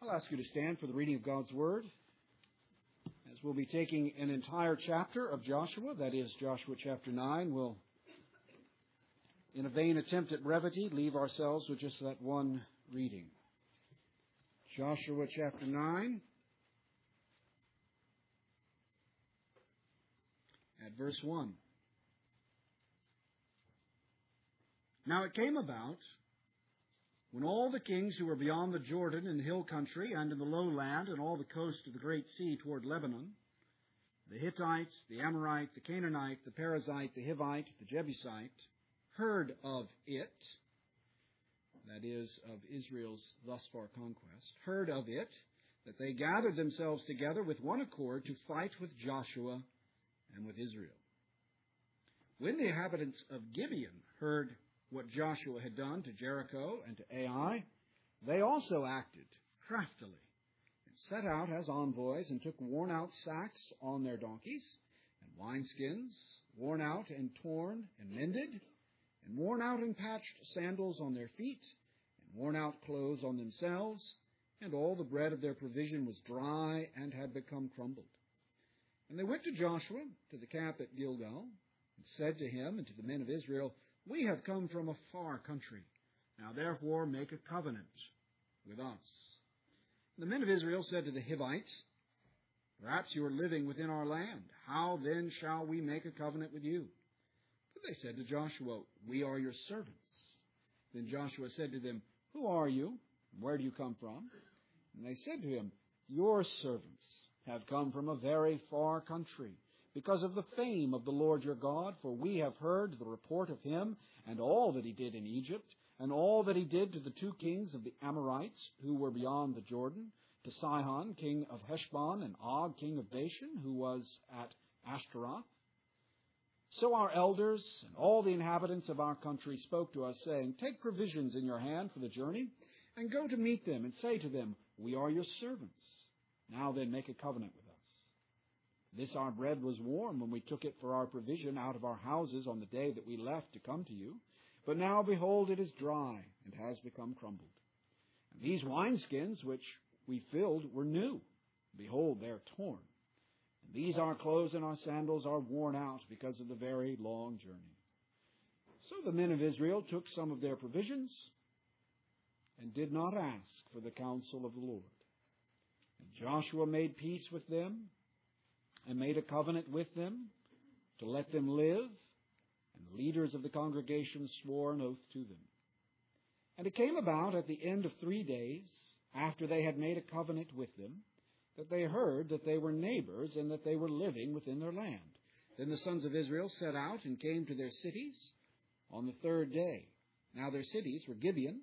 I'll ask you to stand for the reading of God's Word, as we'll be taking an entire chapter of Joshua, that is, Joshua chapter 9. We'll, in a vain attempt at brevity, leave ourselves with just that one reading. Joshua chapter 9, at verse 1. Now it came about, when all the kings who were beyond the Jordan in the hill country and in the lowland and all the coast of the great sea toward Lebanon, the Hittite, the Amorite, the Canaanite, the Perizzite, the Hivite, the Jebusite, heard of it, that is, of Israel's thus far conquest, heard of it, that they gathered themselves together with one accord to fight with Joshua and with Israel. When the inhabitants of Gibeon heard what Joshua had done to Jericho and to Ai, they also acted craftily and set out as envoys and took worn-out sacks on their donkeys and wineskins, worn out and torn and mended, and worn out and patched sandals on their feet, and worn out clothes on themselves, and all the bread of their provision was dry and had become crumbled. And they went to Joshua, to the camp at Gilgal, and said to him and to the men of Israel, "We have come from a far country. Now therefore make a covenant with us." And the men of Israel said to the Hivites, "Perhaps you are living within our land. How then shall we make a covenant with you?" But they said to Joshua, "We are your servants." Then Joshua said to them, "Who are you? And where do you come from?" And they said to him, "Your servants have come from a very far country, because of the fame of the Lord your God, for we have heard the report of him and all that he did in Egypt, and all that he did to the two kings of the Amorites who were beyond the Jordan, to Sihon, king of Heshbon, and Og, king of Bashan, who was at Ashtaroth. So our elders and all the inhabitants of our country spoke to us, saying, 'Take provisions in your hand for the journey, and go to meet them, and say to them, We are your servants. Now then make a covenant with us. This our bread was warm when we took it for our provision out of our houses on the day that we left to come to you. But now, behold, it is dry and has become crumbled. And these wineskins which we filled were new. Behold, they are torn. And these our clothes and our sandals are worn out because of the very long journey.' So the men of Israel took some of their provisions and did not ask for the counsel of the Lord. And Joshua made peace with them and made a covenant with them to let them live, and the leaders of the congregation swore an oath to them. And it came about at the end of 3 days, after they had made a covenant with them, that they heard that they were neighbors and that they were living within their land. Then the sons of Israel set out and came to their cities on the 3rd day. Now their cities were Gibeon,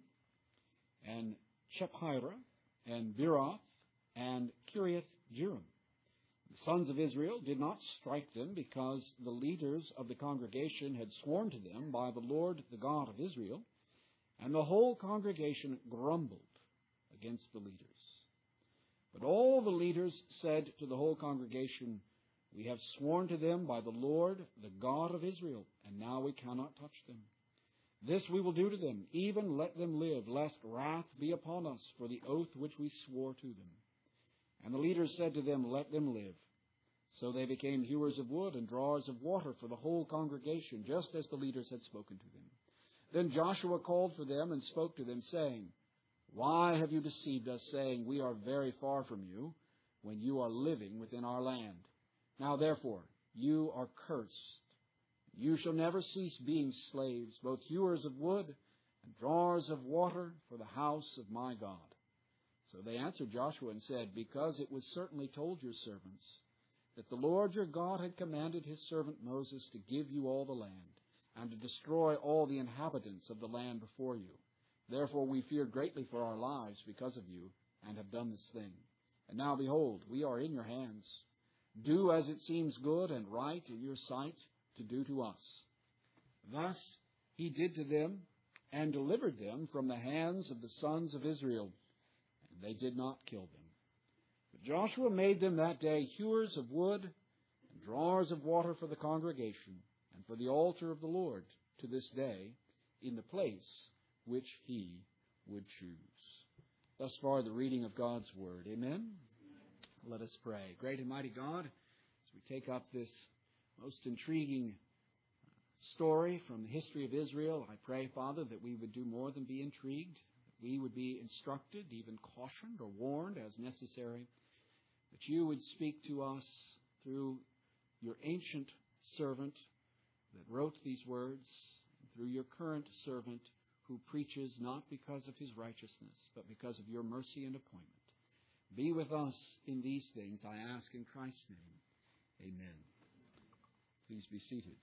and Shephirah, and Beeroth, and Kiriath-Jearim. The sons of Israel did not strike them, because the leaders of the congregation had sworn to them by the Lord, the God of Israel, and the whole congregation grumbled against the leaders. But all the leaders said to the whole congregation, "We have sworn to them by the Lord, the God of Israel, and now we cannot touch them. This we will do to them, even let them live, lest wrath be upon us for the oath which we swore to them." And the leaders said to them, "Let them live." So they became hewers of wood and drawers of water for the whole congregation, just as the leaders had spoken to them. Then Joshua called for them and spoke to them, saying, "Why have you deceived us, saying, 'We are very far from you,' when you are living within our land? Now therefore, you are cursed. You shall never cease being slaves, both hewers of wood and drawers of water for the house of my God." So they answered Joshua and said, "Because it was certainly told your servants that the Lord your God had commanded his servant Moses to give you all the land, and to destroy all the inhabitants of the land before you. Therefore we feared greatly for our lives because of you, and have done this thing. And now, behold, we are in your hands. Do as it seems good and right in your sight to do to us." Thus he did to them, and delivered them from the hands of the sons of Israel, and they did not kill them. But Joshua made them that day hewers of wood and drawers of water for the congregation and for the altar of the Lord to this day, in the place which he would choose. Thus far, the reading of God's Word. Amen? Let us pray. Great and mighty God, as we take up this most intriguing story from the history of Israel, I pray, Father, that we would do more than be intrigued, that we would be instructed, even cautioned or warned as necessary, that you would speak to us through your ancient servant that wrote these words, and through your current servant who preaches not because of his righteousness, but because of your mercy and appointment. Be with us in these things, I ask in Christ's name. Amen. Please be seated.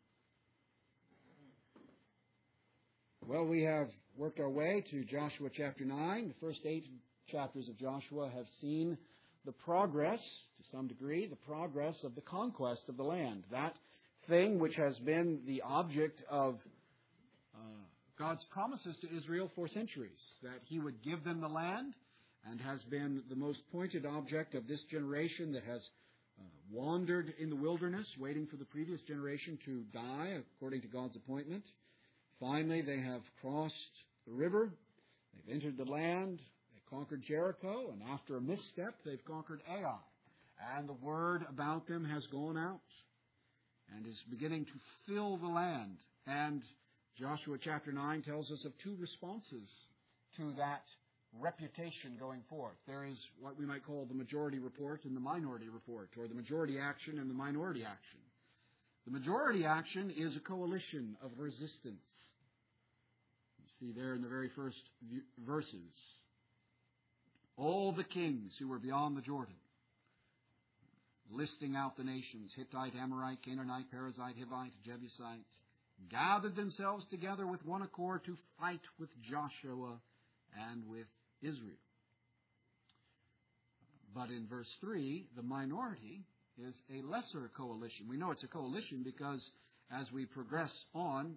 Well, we have worked our way to Joshua chapter 9. The first 8 chapters of Joshua have seen the progress, to some degree, the progress of the conquest of the land. That thing which has been the object of God's promises to Israel for centuries, that He would give them the land, and has been the most pointed object of this generation that has wandered in the wilderness, waiting for the previous generation to die according to God's appointment. Finally, they have crossed the river, they've entered the land, they conquered Jericho, and after a misstep, they've conquered Ai. And the word about them has gone out and is beginning to fill the land. And Joshua chapter 9 tells us of two responses to that reputation going forth. There is what we might call the majority report and the minority report, or the majority action and the minority action. The majority action is a coalition of resistance. You see there in the very first verses, all the kings who were beyond the Jordan, listing out the nations, Hittite, Amorite, Canaanite, Perizzite, Hivite, Jebusite, gathered themselves together with one accord to fight with Joshua and with Israel. But in verse 3, the minority is a lesser coalition. We know it's a coalition because as we progress on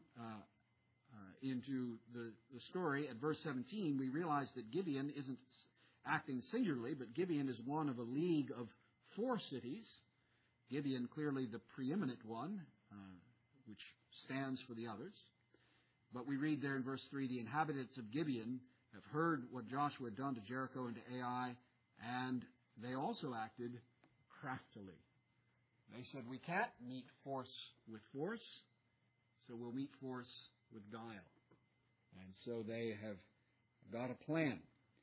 into the story at verse 17, we realize that Gibeon isn't acting singularly, but Gibeon is one of a league of 4 cities. Gibeon clearly the preeminent one, which stands for the others. But we read there in verse 3, the inhabitants of Gibeon have heard what Joshua had done to Jericho and to Ai, and they also acted craftily. They said, we can't meet force with force, so we'll meet force with guile. And so they have got a plan.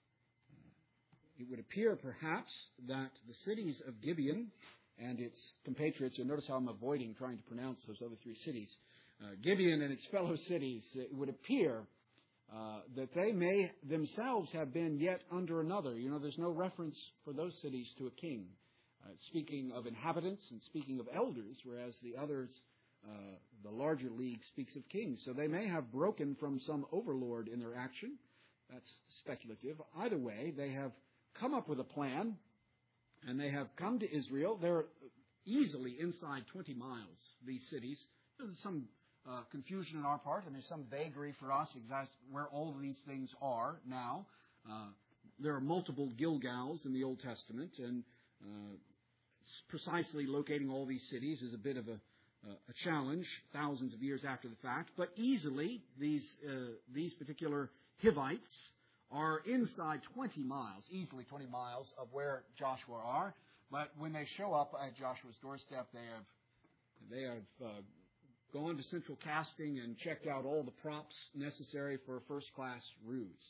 It would appear, perhaps, that the cities of Gibeon and its compatriots, you'll notice how I'm avoiding trying to pronounce those other 3 cities, Gibeon and its fellow cities, it would appear that they may themselves have been yet under another. You know, there's no reference for those cities to a king. Speaking of inhabitants and speaking of elders, whereas the others, the larger league, speaks of kings. So they may have broken from some overlord in their action. That's speculative. Either way, they have come up with a plan, and they have come to Israel. They're easily inside 20 miles, these cities. There's some confusion on our part, and there's some vagary for us exactly where all of these things are now. There are multiple Gilgals in the Old Testament, and precisely locating all these cities is a bit of a challenge thousands of years after the fact. But easily, these particular Hivites are inside 20 miles, easily 20 miles of where Joshua are. But when they show up at Joshua's doorstep, they have gone to central casting and checked out all the props necessary for a first-class ruse.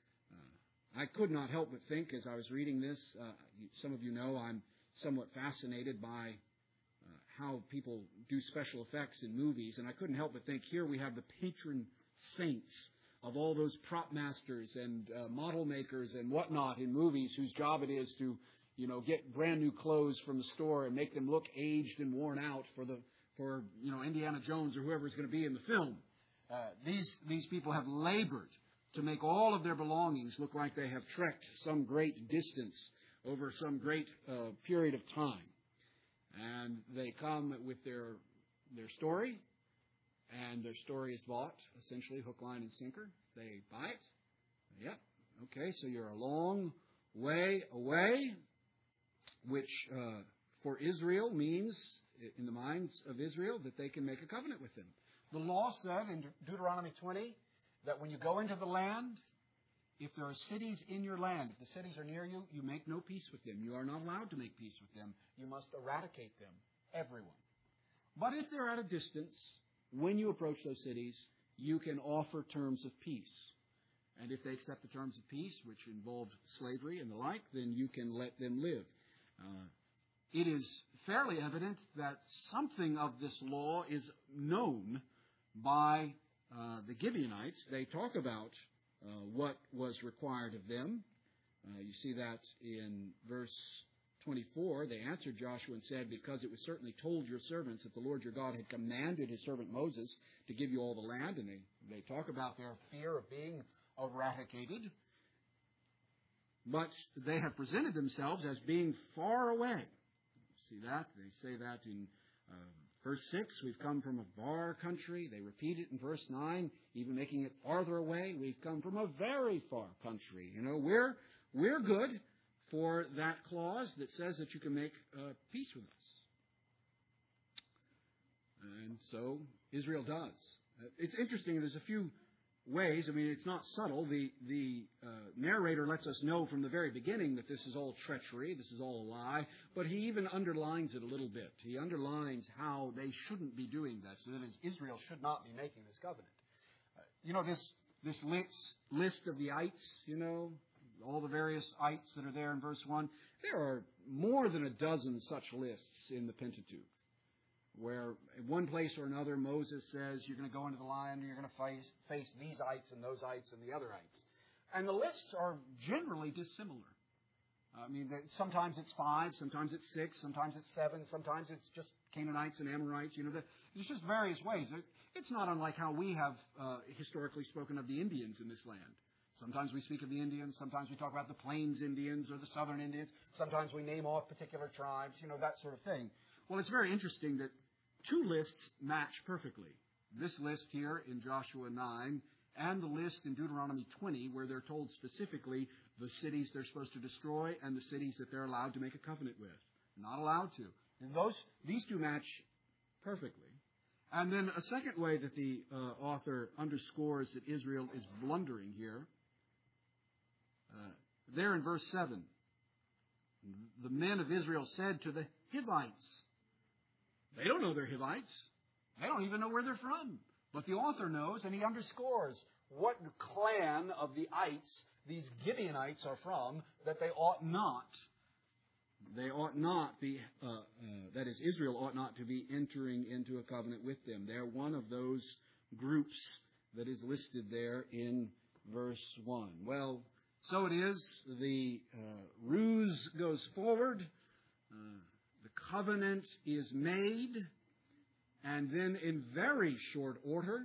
I could not help but think, as I was reading this, some of you know I'm somewhat fascinated by how people do special effects in movies, and I couldn't help but think, here we have the patron saints of all those prop masters and model makers and whatnot in movies whose job it is to, get brand new clothes from the store and make them look aged and worn out for Indiana Jones or whoever is going to be in the film. These people have labored to make all of their belongings look like they have trekked some great distance over some great period of time. And they come with their story, and their story is bought, essentially, hook, line, and sinker. They buy it. Yep. Okay, so you're a long way away, which for Israel means, in the minds of Israel, that they can make a covenant with them. The law said in Deuteronomy 20 that when you go into the land, if there are cities in your land, if the cities are near you, you make no peace with them. You are not allowed to make peace with them. You must eradicate them, everyone. But if they're at a distance, when you approach those cities, you can offer terms of peace. And if they accept the terms of peace, which involve slavery and the like, then you can let them live. It is fairly evident that something of this law is known by the Gibeonites. They talk about what was required of them. You see that in verse 24. They answered Joshua and said, because it was certainly told your servants that the Lord your God had commanded his servant Moses to give you all the land. And they talk about their fear of being eradicated. But they have presented themselves as being far away. See that? They say that in verse 6, we've come from a far country. They repeat it in verse 9, even making it farther away. We've come from a very far country. You know, we're good for that clause that says that you can make peace with us. And so Israel does. It's interesting. There's a few ways. I mean, it's not subtle. The narrator lets us know from the very beginning that this is all treachery, this is all a lie, but he even underlines it a little bit. He underlines how they shouldn't be doing this. That is, Israel should not be making this covenant. This list of the ites, all the various ites that are there in verse 1, there are more than a dozen such lists in the Pentateuch, where in one place or another Moses says you're going to go into the land and you're going to face these ites and those ites and the other ites. And the lists are generally dissimilar. I mean, sometimes it's 5, sometimes it's 6, sometimes it's 7, sometimes it's just Canaanites and Amorites. There's just various ways. It's not unlike how we have historically spoken of the Indians in this land. Sometimes we speak of the Indians, sometimes we talk about the Plains Indians or the Southern Indians, sometimes we name off particular tribes, that sort of thing. Well, it's very interesting that two lists match perfectly. This list here in Joshua 9 and the list in Deuteronomy 20 where they're told specifically the cities they're supposed to destroy and the cities that they're allowed to make a covenant with. Not allowed to. And these two match perfectly. And then a second way that the author underscores that Israel is blundering here, there in verse 7, the men of Israel said to the Hivites, they don't know they're Hivites. They don't even know where they're from. But the author knows, and he underscores what clan of the ites these Gibeonites are from, that they ought not be, that is, Israel ought not to be entering into a covenant with them. They're one of those groups that is listed there in verse 1. Well, so it is. The ruse goes forward. The covenant is made, and then in very short order,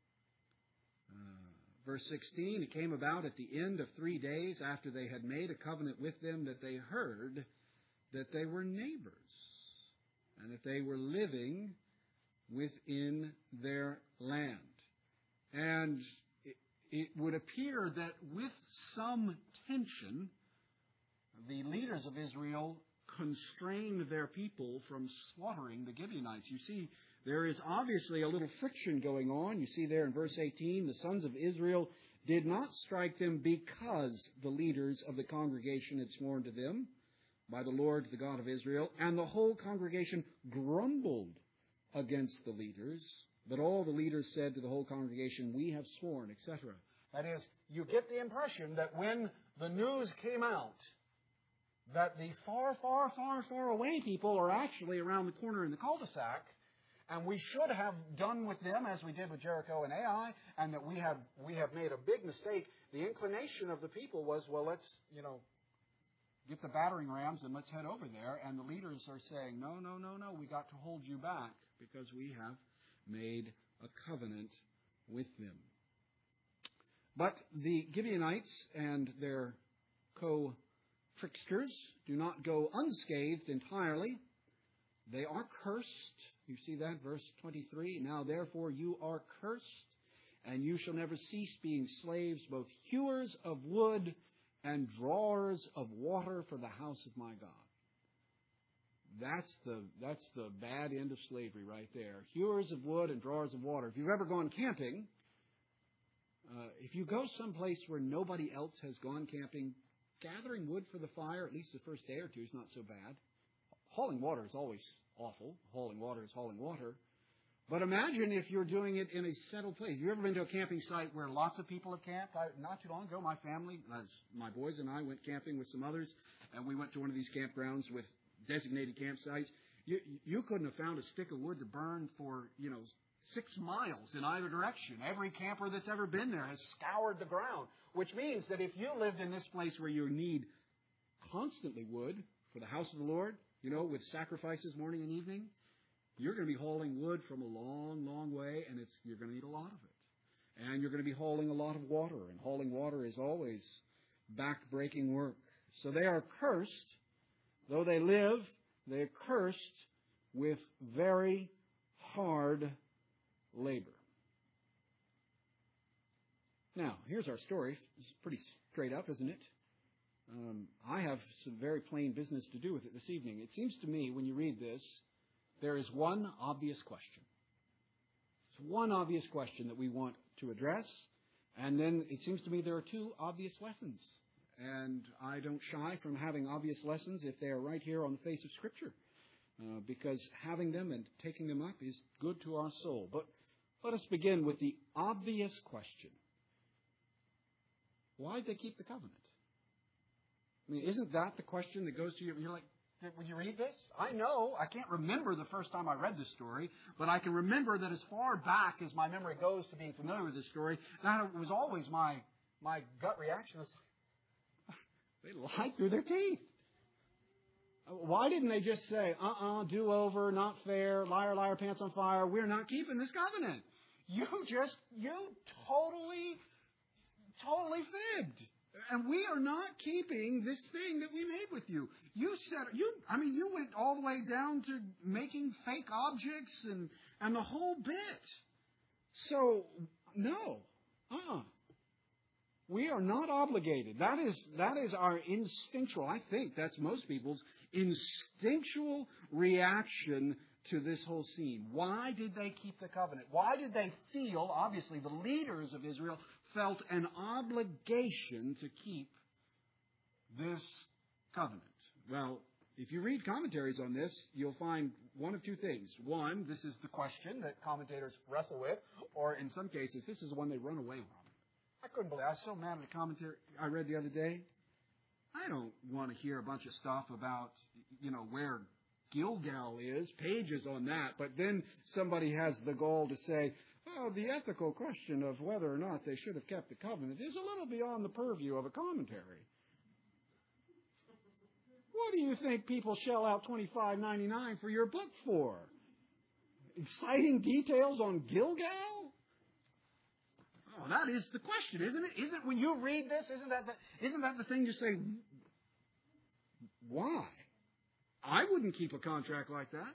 verse 16, it came about at the end of 3 days after they had made a covenant with them that they heard that they were neighbors and that they were living within their land. And it would appear that with some tension, the leaders of Israel constrained their people from slaughtering the Gibeonites. You see, there is obviously a little friction going on. You see there in verse 18, the sons of Israel did not strike them because the leaders of the congregation had sworn to them by the Lord, the God of Israel, and the whole congregation grumbled against the leaders. But all the leaders said to the whole congregation, we have sworn, etc. That is, you get the impression that when the news came out that the far, far, far, far away people are actually around the corner in the cul-de-sac, and we should have done with them as we did with Jericho and Ai, and that we have made a big mistake, the inclination of the people was, well, let's, get the battering rams and let's head over there. And the leaders are saying, no, we got to hold you back because we have made a covenant with them. But the Gibeonites and their co-tricksters do not go unscathed entirely. They are cursed. You see that, verse 23. Now, therefore, you are cursed, and you shall never cease being slaves, both hewers of wood and drawers of water for the house of my God. That's the bad end of slavery right there. Hewers of wood and drawers of water. If you've ever gone camping, If you go someplace where nobody else has gone camping, gathering wood for the fire, at least the first day or two, is not so bad. Hauling water is always awful. Hauling water is hauling water. But imagine if you're doing it in a settled place. Have you ever been to a camping site where lots of people have camped? Not too long ago, my family, my boys and I went camping with some others, and we went to one of these campgrounds with designated campsites. You couldn't have found a stick of wood to burn for, 6 miles in either direction. Every camper that's ever been there has scoured the ground, which means that if you lived in this place where you need constantly wood for the house of the Lord, with sacrifices morning and evening, you're going to be hauling wood from a long, long way, and you're going to need a lot of it. And you're going to be hauling a lot of water, and hauling water is always back-breaking work. So they are cursed. Though they live, they are cursed with very hard labor. Now, here's our story. It's pretty straight up, isn't it? I have some very plain business to do with it this evening. It seems to me, when you read this, there is one obvious question. It's one obvious question that we want to address, and then it seems to me there are two obvious lessons. And I don't shy from having obvious lessons if they are right here on the face of Scripture, because having them and taking them up is good to our soul. But let us begin with the obvious question. Why did they keep the covenant? I mean, isn't that the question that goes to you? You're like, when you read this, I know, I can't remember the first time I read this story, but I can remember that as far back as my memory goes to being familiar with this story, that was always my gut reaction was, they lied through their teeth. Why didn't they just say, do-over, not fair, liar, liar, pants on fire, we're not keeping this covenant? You totally fibbed. And we are not keeping this thing that we made with you. You went all the way down to making fake objects and the whole bit. So, no. We are not obligated. That is our instinctual, I think that's most people's instinctual reaction to this whole scene. Why did they keep the covenant? Why did they feel, obviously the leaders of Israel felt an obligation to keep this covenant? Well, if you read commentaries on this, you'll find one of two things. One, this is the question that commentators wrestle with, or in some cases, this is the one they run away from. I couldn't believe it. I was so mad at a commentary I read the other day. I don't want to hear a bunch of stuff about, where Gilgal is, pages on that, but then somebody has the gall to say, the ethical question of whether or not they should have kept the covenant is a little beyond the purview of a commentary. What do you think people shell out $25.99 for your book for? Exciting details on Gilgal? Oh, that is the question, isn't it? Isn't when you read this, isn't that the thing you say, why? I wouldn't keep a contract like that.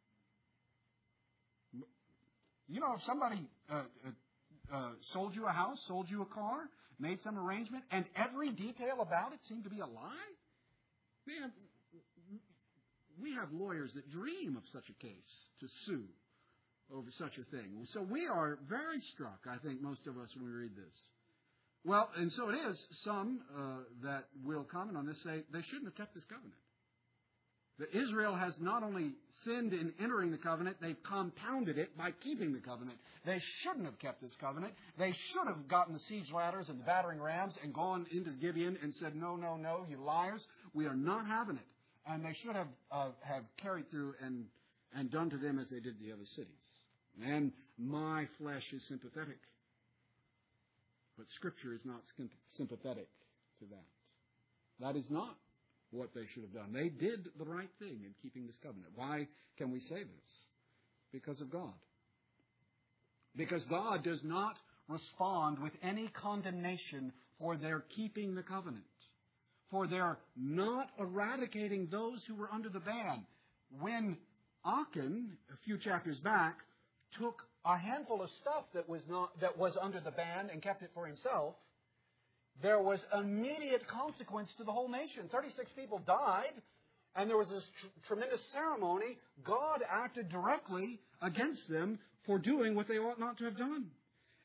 If somebody sold you a house, sold you a car, made some arrangement, and every detail about it seemed to be a lie, man, we have lawyers that dream of such a case to sue over such a thing. So we are very struck, I think, most of us, when we read this. Well, and so it is, some that will comment on this say they shouldn't have kept this covenant. That Israel has not only sinned in entering the covenant, they've compounded it by keeping the covenant. They shouldn't have kept this covenant. They should have gotten the siege ladders and the battering rams and gone into Gibeon and said, no, you liars, we are not having it. And they should have carried through and done to them as they did the other cities. And my flesh is sympathetic. But Scripture is not sympathetic to that. That is not what they should have done. They did the right thing in keeping this covenant. Why can we say this? Because of God. Because God does not respond with any condemnation for their keeping the covenant, for their not eradicating those who were under the ban. When Achan, a few chapters back, took a handful of stuff that was under the ban and kept it for himself, there was immediate consequence to the whole nation. 36 people died, and there was this tremendous ceremony. God acted directly against them for doing what they ought not to have done.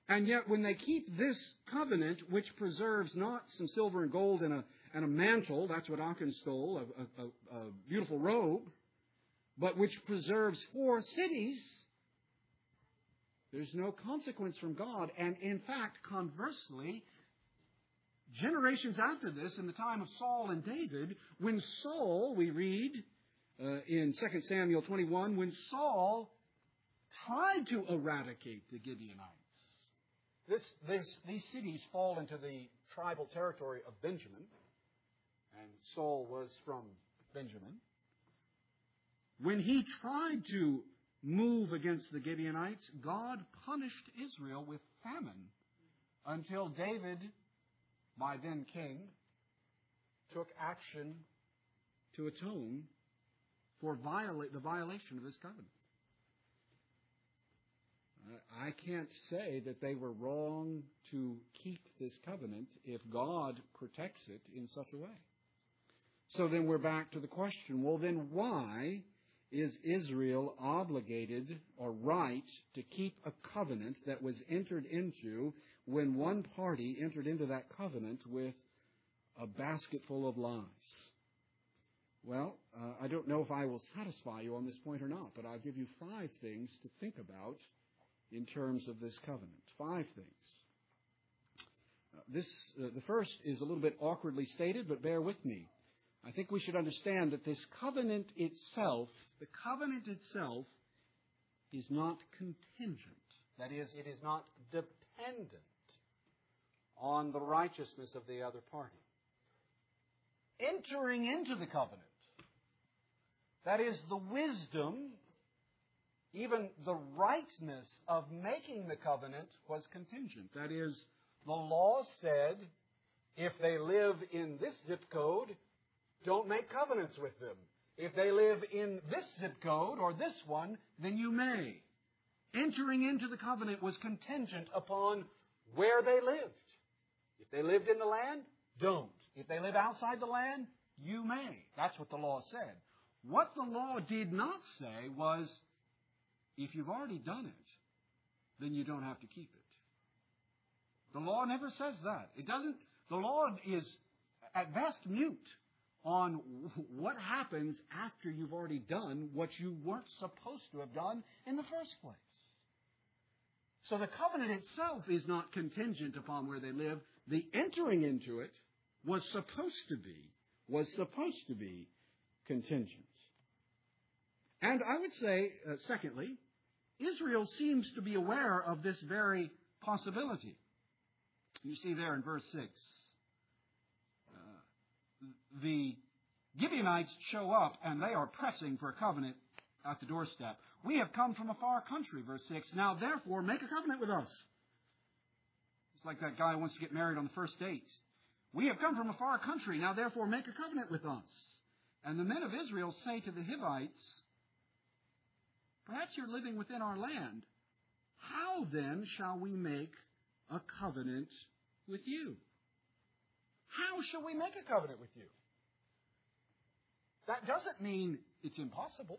And yet when they keep this covenant, which preserves not some silver and gold and a mantle, that's what Achan stole, a beautiful robe, but which preserves 4 cities, there's no consequence from God. And in fact, conversely, generations after this, in the time of Saul and David, when Saul, we read in 2 Samuel 21, when Saul tried to eradicate the Gibeonites. These cities fall into the tribal territory of Benjamin, and Saul was from Benjamin. When he tried to move against the Gibeonites, God punished Israel with famine until David, by then king, took action to atone for the violation of this covenant. I can't say that they were wrong to keep this covenant if God protects it in such a way. So then we're back to the question, well then why is Israel obligated or right to keep a covenant that was entered into when one party entered into that covenant with a basket full of lies? Well, I don't know if I will satisfy you on this point or not, but I'll give you 5 things to think about in terms of this covenant. 5 things. The first is a little bit awkwardly stated, but bear with me. I think we should understand that this covenant itself, the covenant itself, is not contingent. That is, it is not dependent on the righteousness of the other party. Entering into the covenant, that is, the wisdom, even the rightness of making the covenant was contingent. That is, the law said, if they live in this zip code, don't make covenants with them. If they live in this zip code or this one, then you may. Entering into the covenant was contingent upon where they lived. If they lived in the land, don't. If they live outside the land, you may. That's what the law said. What the law did not say was, if you've already done it, then you don't have to keep it. The law never says that. It doesn't. The law is at best mute on what happens after you've already done what you weren't supposed to have done in the first place. So the covenant itself is not contingent upon where they live. The entering into it was supposed to be contingent. And I would say, secondly, Israel seems to be aware of this very possibility. You see there in verse 6. The Gibeonites show up and they are pressing for a covenant at the doorstep. We have come from a far country, verse 6. Now therefore make a covenant with us. It's like that guy who wants to get married on the first date. We have come from a far country. Now therefore make a covenant with us. And the men of Israel say to the Hivites, perhaps you're living within our land. How then shall we make a covenant with you? How shall we make a covenant with you? That doesn't mean it's impossible.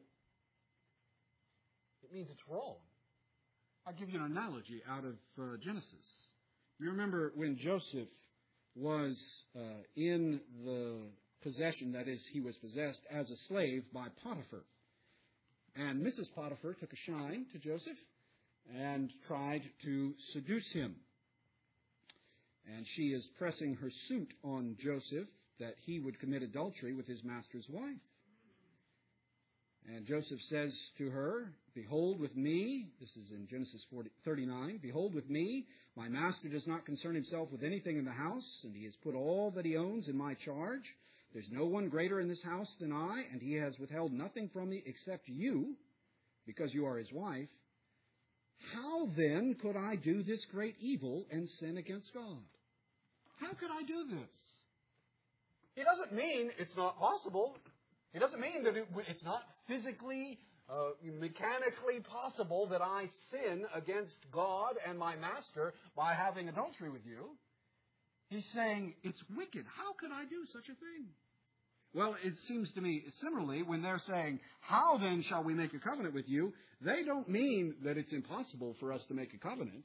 It means it's wrong. I'll give you an analogy out of Genesis. You remember when Joseph was in the possession, that is, he was possessed as a slave by Potiphar. And Mrs. Potiphar took a shine to Joseph and tried to seduce him. And she is pressing her suit on Joseph that he would commit adultery with his master's wife. And Joseph says to her, behold with me, this is in Genesis 39, behold with me, my master does not concern himself with anything in the house, and he has put all that he owns in my charge. There's no one greater in this house than I, and he has withheld nothing from me except you, because you are his wife. How then could I do this great evil and sin against God? How could I do this? It doesn't mean it's not possible. It doesn't mean that it's not physically, mechanically possible that I sin against God and my master by having adultery with you. He's saying, it's wicked. How could I do such a thing? Well, it seems to me, similarly, when they're saying, how then shall we make a covenant with you, they don't mean that it's impossible for us to make a covenant.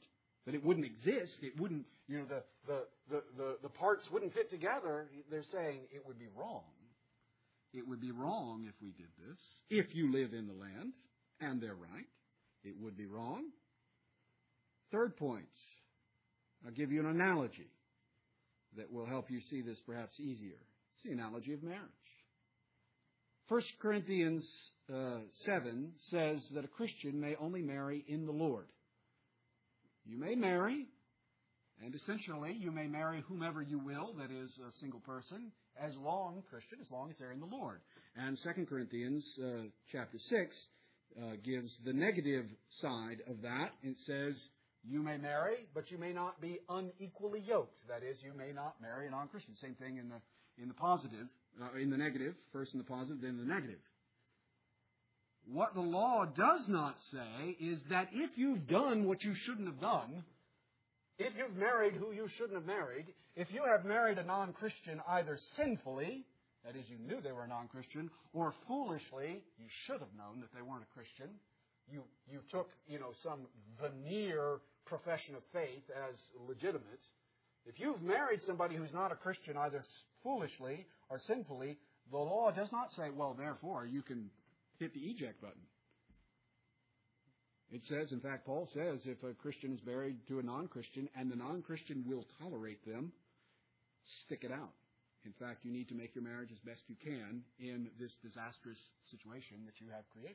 that it wouldn't exist. It wouldn't, the parts wouldn't fit together. They're saying it would be wrong. It would be wrong if we did this. If you live in the land, and they're right, it would be wrong. Third point, I'll give you an analogy that will help you see this perhaps easier. It's the analogy of marriage. 1 Corinthians 7 says that a Christian may only marry in the Lord. You may marry, and essentially you may marry whomever you will, that is a single person, as long as they're in the Lord. And 2 Corinthians chapter 6 gives the negative side of that. It says, you may marry, but you may not be unequally yoked. That is, you may not marry a non-Christian. Same thing in the positive, in the negative. First in the positive, then in the negative. What the law does not say is that if you've done what you shouldn't have done, if you've married who you shouldn't have married, if you have married a non-Christian either sinfully, that is, you knew they were a non-Christian, or foolishly, you should have known that they weren't a Christian. You took, some veneer profession of faith as legitimate. If you've married somebody who's not a Christian either foolishly or sinfully, the law does not say, well, therefore, you can hit the eject button. It says, in fact, Paul says, if a Christian is married to a non-Christian and the non-Christian will tolerate them, stick it out. In fact, you need to make your marriage as best you can in this disastrous situation that you have created.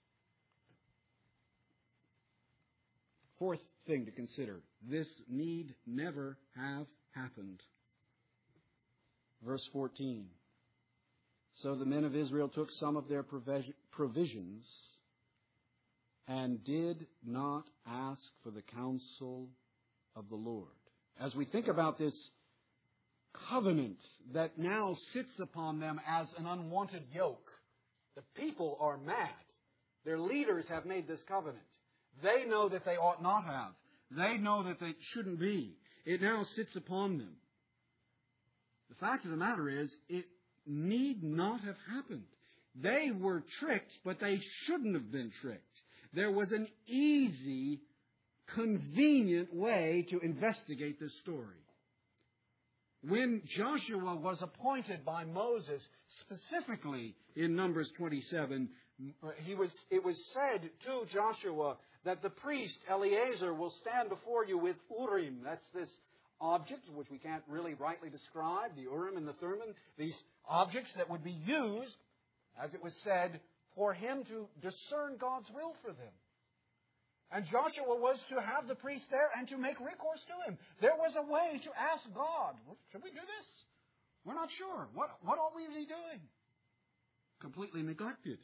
Fourth thing to consider, this need never have happened. Verse 14. So the men of Israel took some of their provisions and did not ask for the counsel of the Lord. As we think about this covenant that now sits upon them as an unwanted yoke, the people are mad. Their leaders have made this covenant. They know that they ought not have. They know that they shouldn't be. It now sits upon them. The fact of the matter is, it need not have happened. They were tricked, but they shouldn't have been tricked. There was an easy, convenient way to investigate this story. When Joshua was appointed by Moses, specifically in Numbers 27, it was said to Joshua that the priest Eleazar will stand before you with Urim. That's this object which we can't really rightly describe, the Urim and the Thummim, these objects that would be used, as it was said, for him to discern God's will for them. And Joshua was to have the priest there and to make recourse to him. There was a way to ask God, should we do this? We're not sure. What ought we be doing? Completely neglected.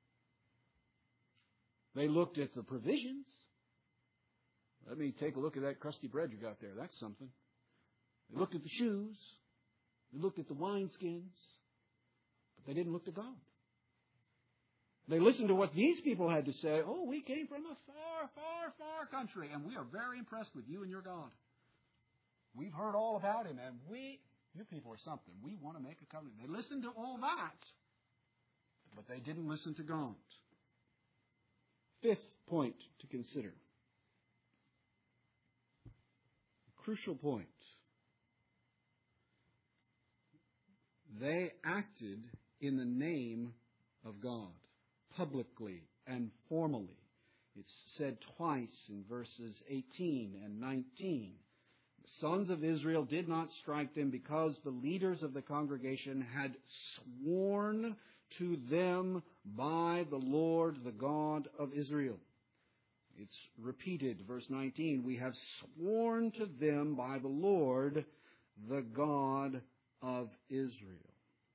They looked at the provisions. Let me take a look at that crusty bread you got there. That's something. They looked at the shoes. They looked at the wineskins. But they didn't look to God. They listened to what these people had to say. Oh, we came from a far, far, far country, and we are very impressed with you and your God. We've heard all about Him, and you people are something. We want to make a covenant. They listened to all that, but they didn't listen to God. Fifth point to consider. Crucial point. They acted in the name of God, publicly and formally. It's said twice in verses 18 and 19. The sons of Israel did not strike them because the leaders of the congregation had sworn to them by the Lord, the God of Israel. It's repeated, verse 19. We have sworn to them by the Lord, the God of Israel.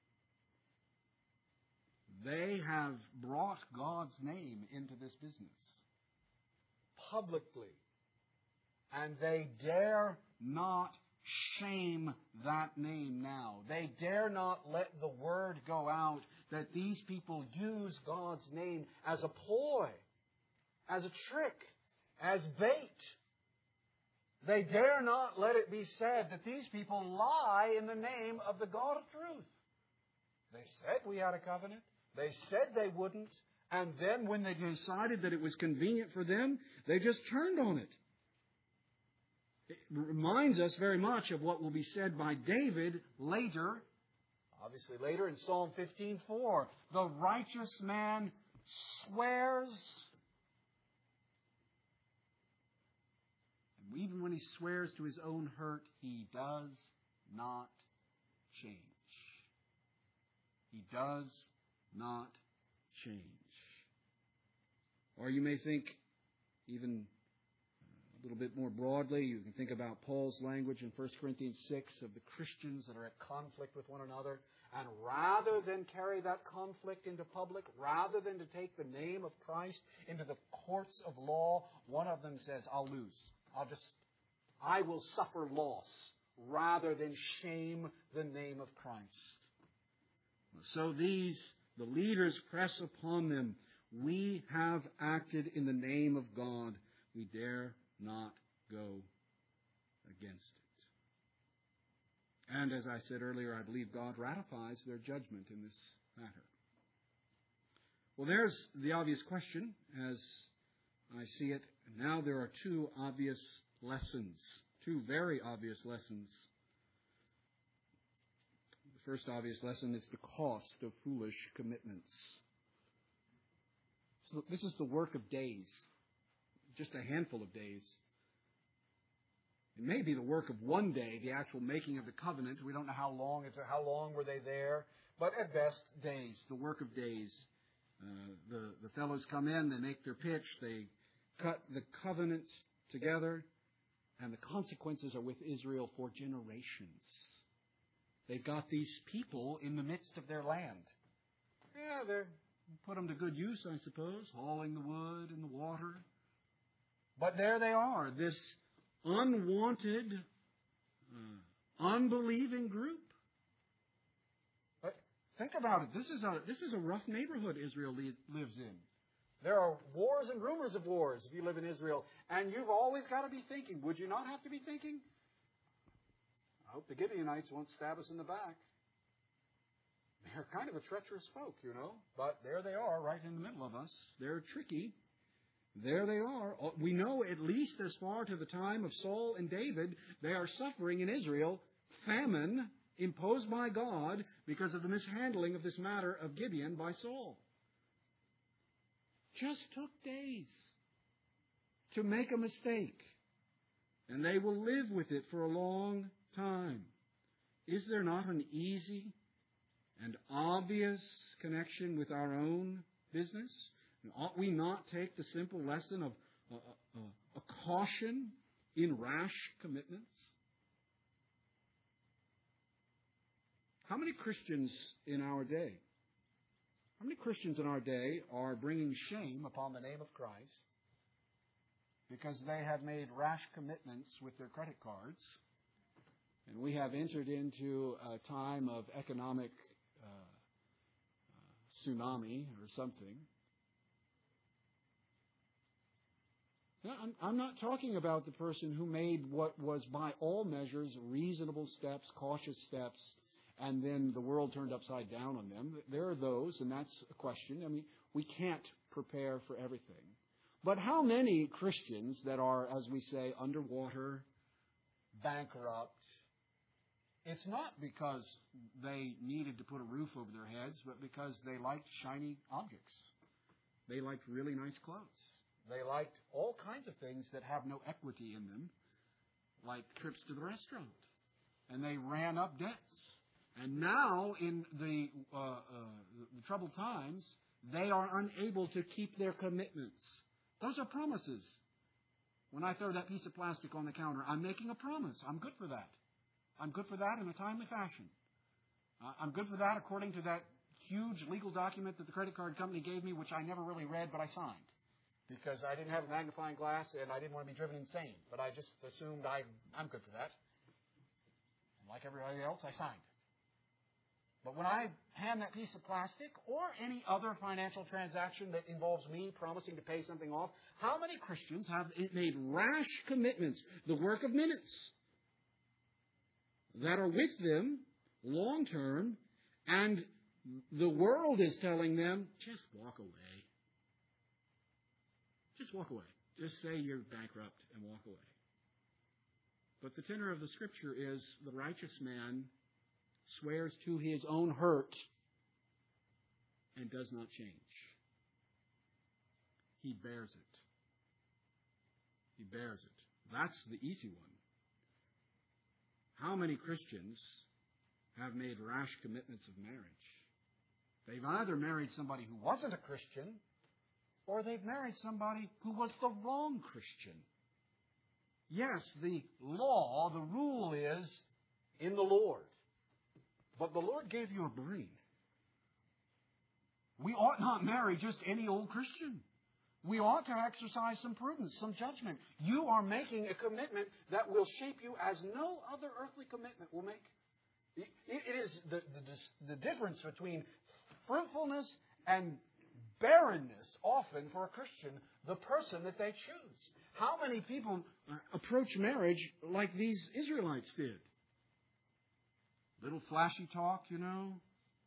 They have brought God's name into this business publicly. And they dare not shame that name now. They dare not let the word go out that these people use God's name as a ploy, as a trick, as bait. They dare not let it be said that these people lie in the name of the God of truth. They said we had a covenant. They said they wouldn't. And then when they decided that it was convenient for them, they just turned on it. It reminds us very much of what will be said by David later, obviously later in Psalm 15:4. The righteous man swears, and even when he swears to his own hurt, he does not change. He does not change. Or you may think even a little bit more broadly, you can think about Paul's language in 1 Corinthians 6 of the Christians that are at conflict with one another. And rather than carry that conflict into public, rather than to take the name of Christ into the courts of law, one of them says, I'll lose. I will suffer loss rather than shame the name of Christ. So the leaders press upon them. We have acted in the name of God. We dare not go against it. And as I said earlier, I believe God ratifies their judgment in this matter. Well, there's the obvious question as I see it. Now there are two obvious lessons, two very obvious lessons. The first obvious lesson is the cost of foolish commitments. So this is the work of days. Just a handful of days. It may be the work of one day, the actual making of the covenant. We don't know how long were they there, but at best, days, the work of days. The fellows come in, they make their pitch, they cut the covenant together, and the consequences are with Israel for generations. They've got these people in the midst of their land. Yeah, they're put them to good use, I suppose, hauling the wood and the water. But there they are, this unwanted, unbelieving group. But think about it. This is a rough neighborhood Israel lives in. There are wars and rumors of wars if you live in Israel. And you've always got to be thinking. Would you not have to be thinking? I hope the Gibeonites won't stab us in the back. They're kind of a treacherous folk, you know. But there they are, right in the middle of us. They're tricky. There they are. We know at least as far to the time of Saul and David, they are suffering in Israel famine imposed by God because of the mishandling of this matter of Gibeon by Saul. Just took days to make a mistake. And they will live with it for a long time. Is there not an easy and obvious connection with our own business? And ought we not take the simple lesson of a caution in rash commitments? How many Christians in our day are bringing shame upon the name of Christ because they have made rash commitments with their credit cards, and we have entered into a time of economic tsunami or something? I'm not talking about the person who made what was by all measures reasonable steps, cautious steps, and then the world turned upside down on them. There are those, and that's a question. I mean, we can't prepare for everything. But how many Christians that are, as we say, underwater, bankrupt, it's not because they needed to put a roof over their heads, but because they liked shiny objects. They liked really nice clothes. They liked all kinds of things that have no equity in them, like trips to the restaurant. And they ran up debts. And now, in the troubled times, they are unable to keep their commitments. Those are promises. When I throw that piece of plastic on the counter, I'm making a promise. I'm good for that. I'm good for that in a timely fashion. I'm good for that according to that huge legal document that the credit card company gave me, which I never really read, but I signed. Because I didn't have a magnifying glass and I didn't want to be driven insane. But I just assumed I'm good for that. And like everybody else, I signed. But when I hand that piece of plastic or any other financial transaction that involves me promising to pay something off, how many Christians have made rash commitments, the work of minutes, that are with them long term, and the world is telling them, just walk away. Just walk away. Just say you're bankrupt and walk away. But the tenor of the Scripture is the righteous man swears to his own hurt and does not change. He bears it. He bears it. That's the easy one. How many Christians have made rash commitments of marriage? They've either married somebody who wasn't a Christian, or they've married somebody who was the wrong Christian. Yes, the law, the rule is in the Lord. But the Lord gave you a brain. We ought not marry just any old Christian. We ought to exercise some prudence, some judgment. You are making a commitment that will shape you as no other earthly commitment will make. It is the difference between fruitfulness and barrenness, often for a Christian, the person that they choose. How many people approach marriage like these Israelites did? Little flashy talk, you know.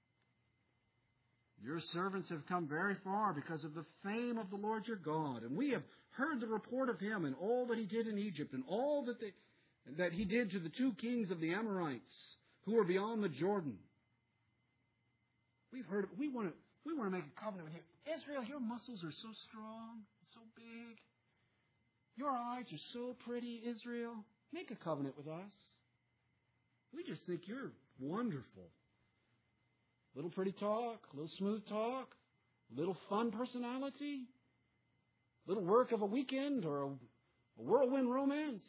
Your servants have come very far because of the fame of the Lord your God. And we have heard the report of Him and all that He did in Egypt and all that He did to the 2 kings of the Amorites who were beyond the Jordan. We've heard, we want to make a covenant with you. Israel, your muscles are so strong, so big. Your eyes are so pretty, Israel. Make a covenant with us. We just think you're wonderful. Little pretty talk, little smooth talk, little fun personality, little work of a weekend or a whirlwind romance.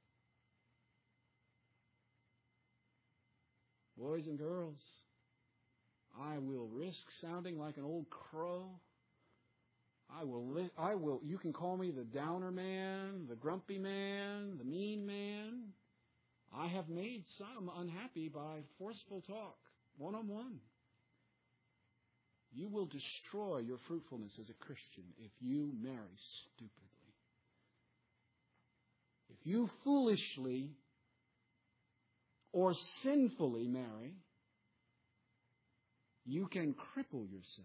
Boys and girls, I will risk sounding like an old crow. I will, you can call me the downer man, the grumpy man, the mean man. I have made some unhappy by forceful talk, one-on-one. You will destroy your fruitfulness as a Christian if you marry stupidly. If you foolishly or sinfully marry, you can cripple yourself.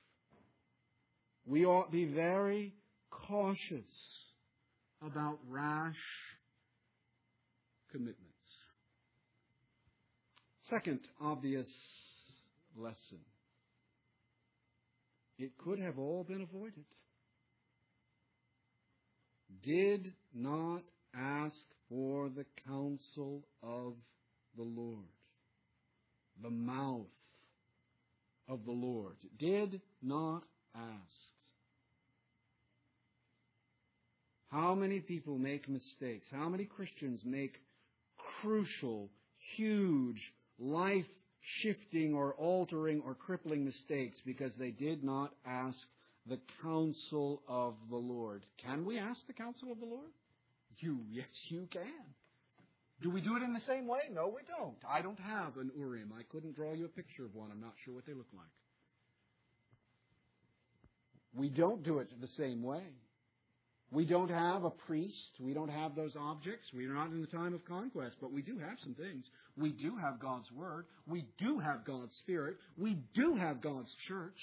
We ought to be very cautious about rash commitments. Second obvious lesson. It could have all been avoided. Did not ask for the counsel of the Lord. The mouth of the Lord. Did not ask. How many people make mistakes? How many Christians make crucial, huge, life-shifting or altering or crippling mistakes because they did not ask the counsel of the Lord? Can we ask the counsel of the Lord? Yes, you can. Do we do it in the same way? No, we don't. I don't have an Urim. I couldn't draw you a picture of one. I'm not sure what they look like. We don't do it the same way. We don't have a priest. We don't have those objects. We are not in the time of conquest, but we do have some things. We do have God's Word. We do have God's Spirit. We do have God's church.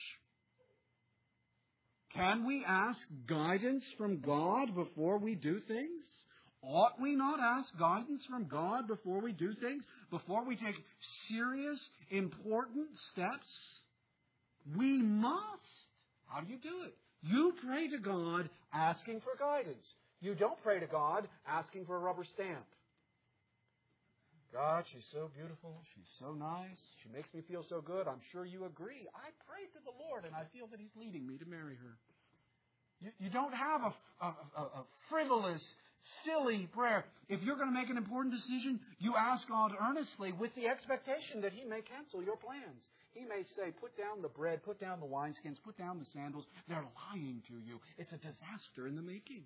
Can we ask guidance from God before we do things? Ought we not ask guidance from God before we do things? Before we take serious, important steps? We must. How do you do it? You pray to God asking for guidance. You don't pray to God asking for a rubber stamp. God, she's so beautiful. She's so nice. She makes me feel so good. I'm sure you agree. I prayed to the Lord, and I feel that He's leading me to marry her. You don't have a frivolous, silly prayer. If you're going to make an important decision, you ask God earnestly with the expectation that He may cancel your plans. He may say, put down the bread, put down the wineskins, put down the sandals. They're lying to you. It's a disaster in the making.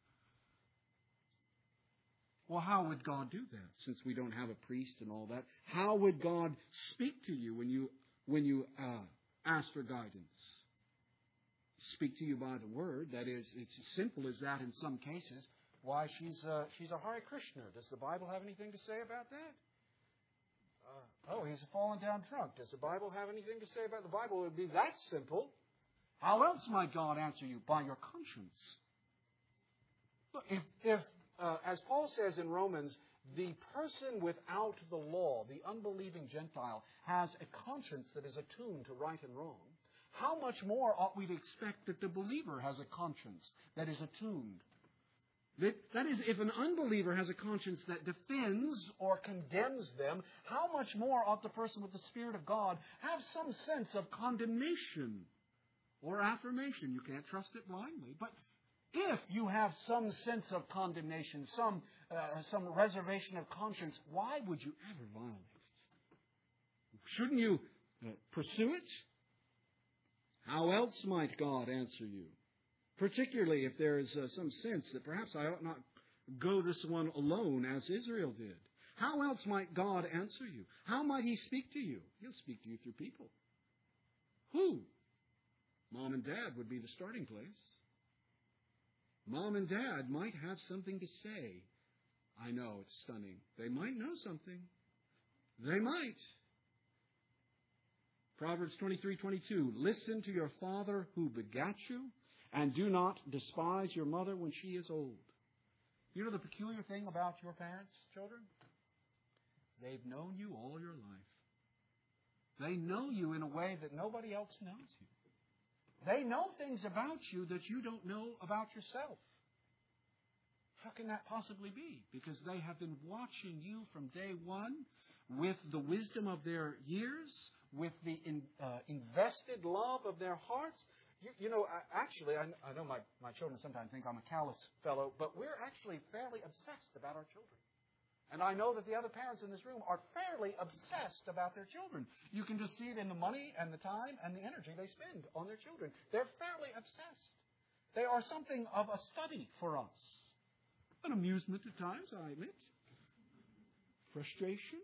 Well, how would God do that since we don't have a priest and all that? How would God speak to you when you ask for guidance? Speak to you by the Word. That is, it's as simple as that in some cases. Why, she's a Hare Krishna. Does the Bible have anything to say about that? He's a fallen down drunk. Does the Bible have anything to say about the Bible? It would be that simple. How else might God answer you? By your conscience. Look, if as Paul says in Romans, the person without the law, the unbelieving Gentile, has a conscience that is attuned to right and wrong, how much more ought we to expect that the believer has a conscience that is attuned? That is, if an unbeliever has a conscience that defends or condemns them, how much more ought the person with the Spirit of God have some sense of condemnation or affirmation? You can't trust it blindly. But if you have some sense of condemnation, some reservation of conscience, why would you ever violate it? Shouldn't you pursue it? How else might God answer you? Particularly if there is some sense that perhaps I ought not go this one alone as Israel did. How else might God answer you? How might He speak to you? He'll speak to you through people. Who? Mom and Dad would be the starting place. Mom and Dad might have something to say. I know, it's stunning. They might know something. They might. Proverbs 23:22. Listen to your father who begat you, and do not despise your mother when she is old. You know the peculiar thing about your parents, children? They've known you all your life. They know you in a way that nobody else knows you. They know things about you that you don't know about yourself. How can that possibly be? Because they have been watching you from day one with the wisdom of their years, with the invested love of their hearts. You know, actually, I know my children sometimes think I'm a callous fellow, but we're actually fairly obsessed about our children. And I know that the other parents in this room are fairly obsessed about their children. You can just see it in the money and the time and the energy they spend on their children. They're fairly obsessed. They are something of a study for us. An amusement at times, I admit. Frustration.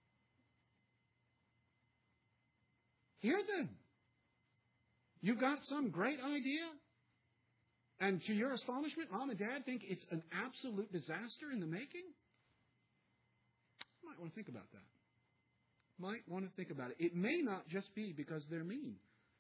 Hear them. You've got some great idea, and to your astonishment, Mom and Dad think it's an absolute disaster in the making? You might want to think about that. Might want to think about it. It may not just be because they're mean.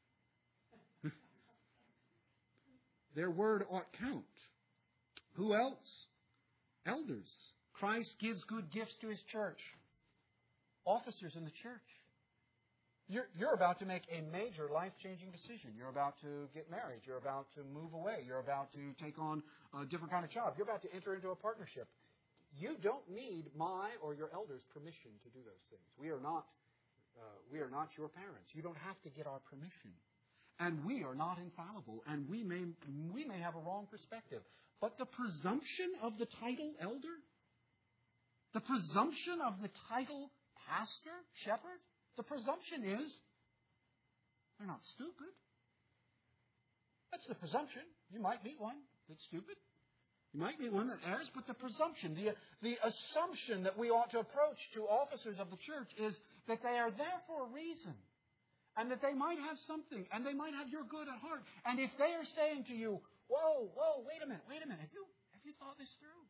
Their word ought count. Who else? Elders. Christ gives good gifts to His church. Officers in the church. You're about to make a major life-changing decision. You're about to get married. You're about to move away. You're about to take on a different kind of job. You're about to enter into a partnership. You don't need my or your elders' permission to do those things. We are not your parents. You don't have to get our permission. And we are not infallible. And we may have a wrong perspective. But the presumption of the title elder, the presumption of the title pastor, shepherd, the presumption is they're not stupid. That's the presumption. You might meet one that's stupid. You might meet one that errs, but the presumption, the assumption that we ought to approach to officers of the church is that they are there for a reason. And that they might have something, and they might have your good at heart. And if they are saying to you, whoa, wait a minute, have you thought this through?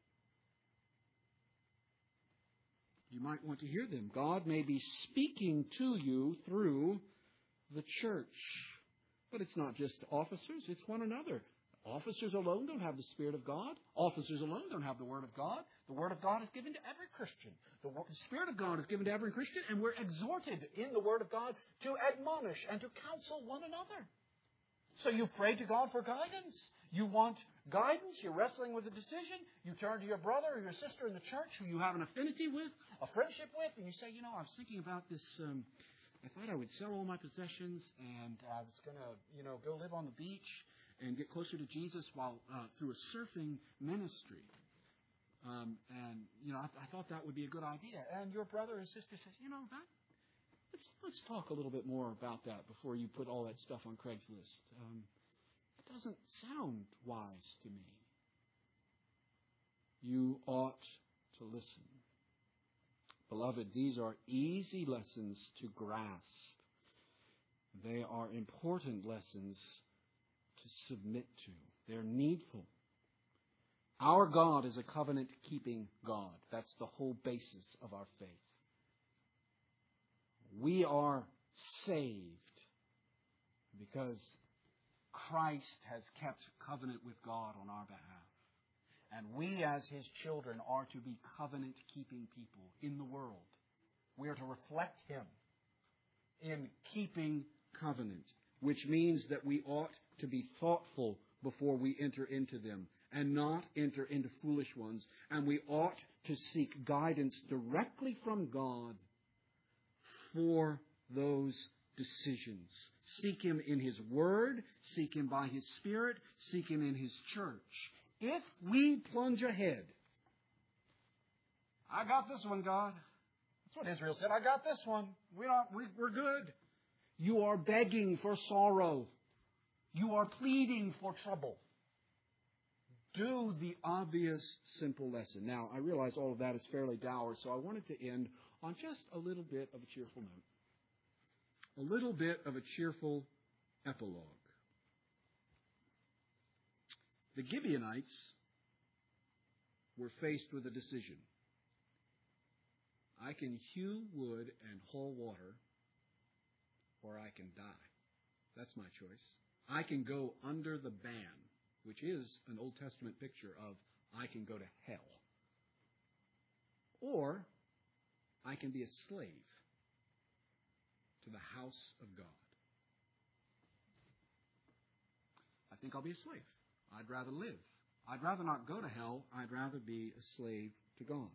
You might want to hear them. God may be speaking to you through the church. But it's not just officers, it's one another. Officers alone don't have the Spirit of God. Officers alone don't have the Word of God. The Word of God is given to every Christian. The Spirit of God is given to every Christian, and we're exhorted in the Word of God to admonish and to counsel one another. So you pray to God for guidance. You want guidance. You're wrestling with a decision. You turn to your brother or your sister in the church who you have an affinity with, a friendship with, and you say, I was thinking about this. I thought I would sell all my possessions, and I was going to, go live on the beach and get closer to Jesus while through a surfing ministry. I thought that would be a good idea. And your brother or sister says, let's talk a little bit more about that before you put all that stuff on Craigslist. It doesn't sound wise to me. You ought to listen. Beloved, these are easy lessons to grasp. They are important lessons to submit to. They're needful. Our God is a covenant-keeping God. That's the whole basis of our faith. We are saved because Christ has kept covenant with God on our behalf. And we as His children are to be covenant-keeping people in the world. We are to reflect Him in keeping covenant, which means that we ought to be thoughtful before we enter into them and not enter into foolish ones. And we ought to seek guidance directly from God for those decisions. Seek Him in His Word, seek Him by His Spirit, seek Him in His church. If we plunge ahead, I got this one, God. That's what Israel said. I got this one. We're good. You are begging for sorrow. You are pleading for trouble. Do the obvious, simple lesson. Now, I realize all of that is fairly dour, so I wanted to end on just a little bit of a cheerful note. A little bit of a cheerful epilogue. The Gibeonites were faced with a decision. I can hew wood and haul water, or I can die. That's my choice. I can go under the ban, which is an Old Testament picture of I can go to hell. Or I can be a slave to the house of God. I think I'll be a slave. I'd rather live. I'd rather not go to hell. I'd rather be a slave to God.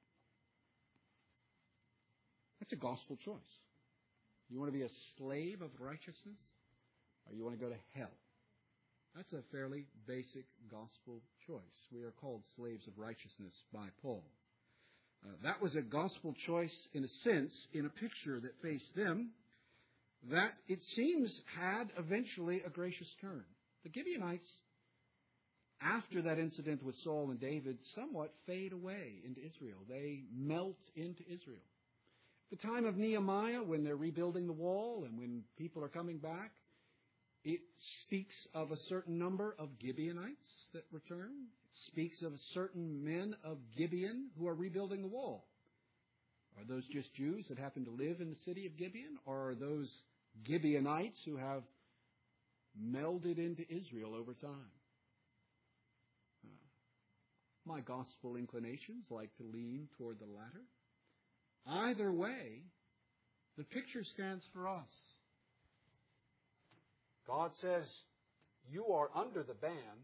That's a gospel choice. You want to be a slave of righteousness, or you want to go to hell? That's a fairly basic gospel choice. We are called slaves of righteousness by Paul. That was a gospel choice, in a sense, in a picture that faced them, that it seems had eventually a gracious turn. The Gibeonites, after that incident with Saul and David, somewhat fade away into Israel. They melt into Israel. At the time of Nehemiah, when they're rebuilding the wall and when people are coming back, it speaks of a certain number of Gibeonites that return. It speaks of certain men of Gibeon who are rebuilding the wall. Are those just Jews that happen to live in the city of Gibeon? Or are those Gibeonites who have melded into Israel over time? My gospel inclinations like to lean toward the latter. Either way, the picture stands for us. God says, you are under the ban,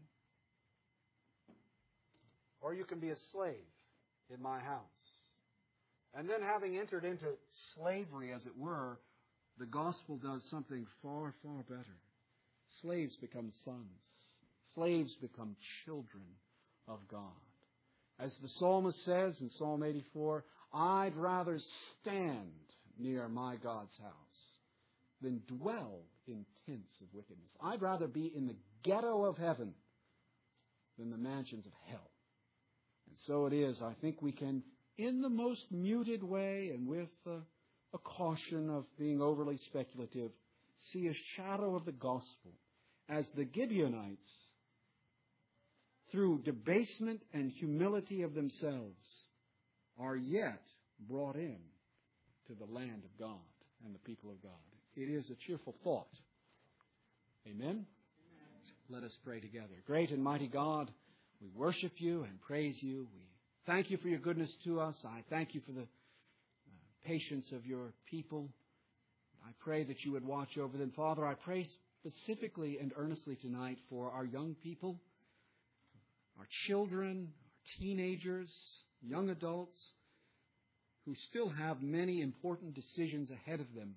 or you can be a slave in my house. And then having entered into slavery, as it were, the gospel does something far, far better. Slaves become sons. Slaves become children of God. As the psalmist says in Psalm 84, I'd rather stand near my God's house than dwell in tents of wickedness. I'd rather be in the ghetto of heaven than the mansions of hell. And so it is. I think we can, in the most muted way and with a caution of being overly speculative, see a shadow of the gospel as the Gibeonites, through debasement and humility of themselves, are yet brought in to the land of God and the people of God. It is a cheerful thought. Amen? Amen. Let us pray together. Great and mighty God, we worship you and praise you. We thank you for your goodness to us. I thank you for the patience of your people. I pray that you would watch over them. Father, I pray specifically and earnestly tonight for our young people, our children, our teenagers, young adults, who still have many important decisions ahead of them.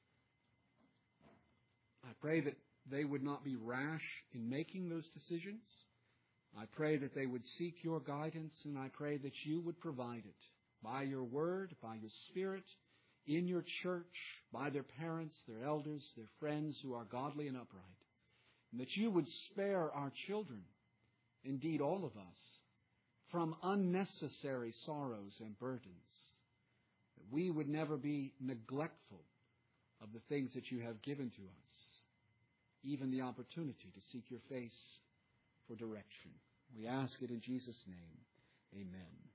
I pray that they would not be rash in making those decisions. I pray that they would seek your guidance, and I pray that you would provide it by your word, by your Spirit, in your church, by their parents, their elders, their friends who are godly and upright. And that you would spare our children, indeed all of us, from unnecessary sorrows and burdens. That we would never be neglectful of the things that you have given to us, even the opportunity to seek your face for direction. We ask it in Jesus' name. Amen.